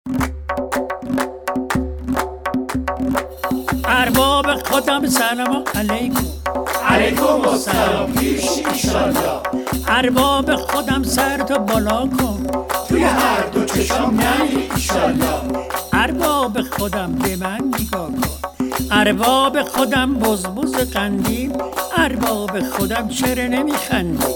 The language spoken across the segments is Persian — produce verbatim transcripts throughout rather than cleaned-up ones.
ارباب خودم سلام علیکم. علیکم السلام پیش ایشالله. ارباب خودم سر تو بالا کن، توی هر دو چشم نری ایشالله. ارباب خودم به من نگاه کن، ارباب خودم بزبز قندیل، ارباب خودم چرا نمیخندی؟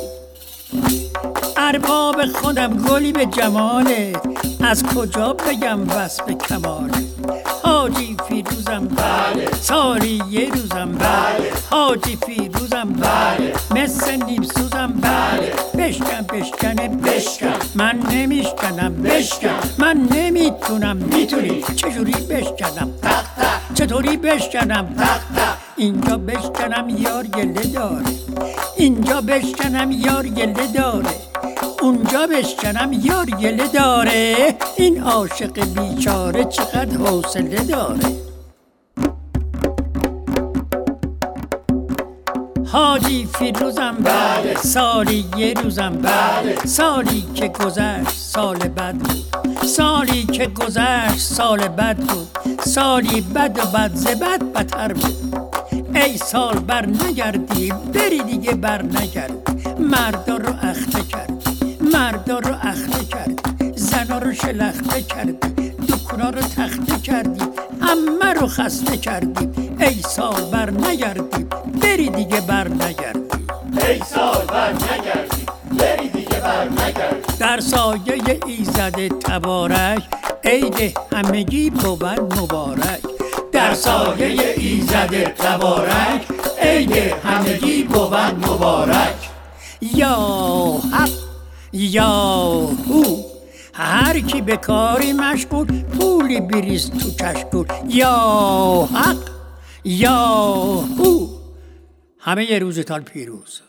ارباب خودم گلی به جماله، از کجا بگم وصف کماله؟ حاجی فیروزم بله، سالی یه روزم بله، حاجی فیروزم بله، مثل نیم سوزم بله. بشکن بشکنه بشکن. من نمیشکنم بشکن. من نمیتونم میتونی. چجوری بشکنم؟ تق تق چطوری بشکنم؟ تق تق. اینجا بشکنم یار گله داره، اینجا بشکنم یار گله داره، اونجا بشکنم یار گله داره. این عاشق بیچاره چقدر حوصله داره. حاجی فیروزم بله، سالی یه روزم بله، سالی که گذشت سال بد بود، سالی که گذشت سال بد بود، سالی بد و بد ز بد بدتر بود. ای سال بر نگردی بری دیگه بر نگردی، مردا رو اخته کردی، مردا رو اخته کردی، زنا رو شلخته کردی، دکونا رو تخته کردی، همه رو خسته کردی. ای سال بر نگردی بری دیگه بر نگردی، ای سال بر نگردی بری دیگه بر نگردی. در سایه ایزد تبارک عید همگی بود مبارک. در سایه ایزد تبارک عید همگی بود مبارک. یا حق یا هو، هر کی به کاری مشغول پولی بریز تو کشکول. یا حق یا هو، همه یه روزتان پیروز.